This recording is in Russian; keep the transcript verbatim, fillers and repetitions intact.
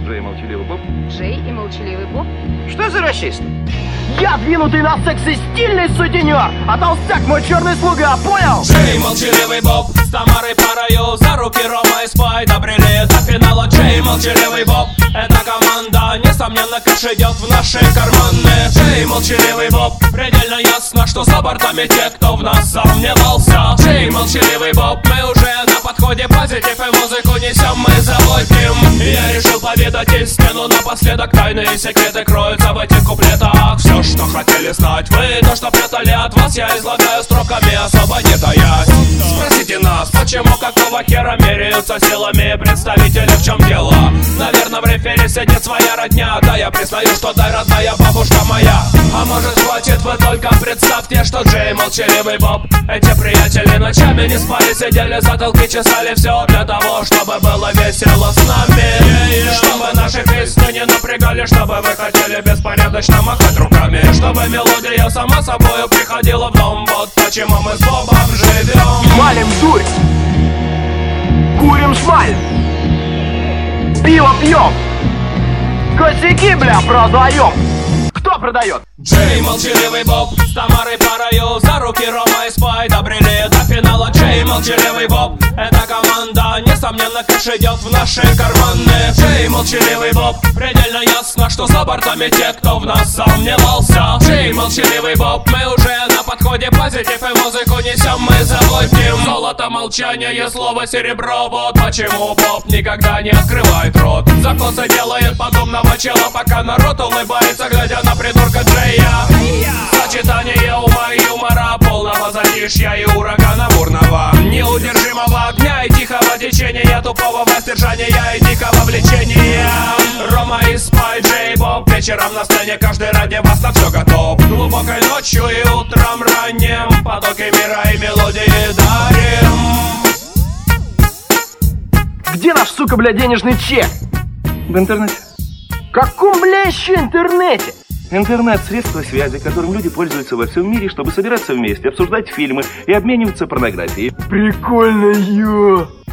Джей молчаливый Боб. Джей и молчаливый Боб. Что за расист? Я двинутый на сексе стильный сутенер, а толстяк мой черный слуга, понял? Джей молчаливый Боб с Тамарой по раю, за руки Рома и Спайд добрели до финала. Джей молчаливый Боб, эта команда несомненно кэш идет в наши карманы. Джей молчаливый Боб, предельно ясно, что за бортами те, кто в нас сомневался. Джей молчаливый Боб, мы уже на подходе, позитив и музыку несем, мы заводим. Я решил поведать истину напоследок, тайные секреты кроются в этих куплетах. Все, что хотели знать вы, то, что прятали от вас, я излагаю строками, особо не таясь. Спросите нас, почему, какого хера меряются силами представители, в чем дело? Наверное, в рефере сидит своя родня, да я признаю, что дай родная бабушка моя. А может хватит, вы только представьте, что Джей молчаливый Боб, эти приятели ночами не спали, сидели затылки, чесали все для того, чтобы было весело с нами. Чтобы наши песни не напрягали, чтобы вы хотели беспорядочно махать руками, чтобы мелодия сама собою приходила в дом. Вот почему мы с Бобом живем. Малим дурь, курим шмаль, пиво пьем, косяки, бля, продаем. Кто продает? Джей молчаливый Боб с Тамарой по раю, за руки Рома и Спайд добрели до финала. Джей молчаливый Боб, эта команда несомненно кэш идет в наши карманы. Джей молчаливый Боб, предельно ясно, что за бортами те, кто в нас сомневался. Джей молчаливый Боб, мы уже на подходе, позитив и музыку несем, мы заводим. Золото, молчание, слово серебро, вот почему Боб никогда не открывает рот. Закосы делает подобного чела, пока народ улыбается, глядя на придурка Джея. Сочетание ума и юмора, полного затишья и урагана бурного, неудержимого огня и тихого течения, тупого воздержания и дикого влечения. Рома и Спайд, Джей Боб, вечером на сцене, каждый ради вас на все готов. Глубокой ночью и утром ранним потоки мира и мелодии дарим. Где наш, сука, бля, денежный чек? В интернете. Каком, бля, еще интернете? Интернет – средство связи, которым люди пользуются во всем мире, чтобы собираться вместе, обсуждать фильмы и обмениваться порнографией. Прикольно, ё!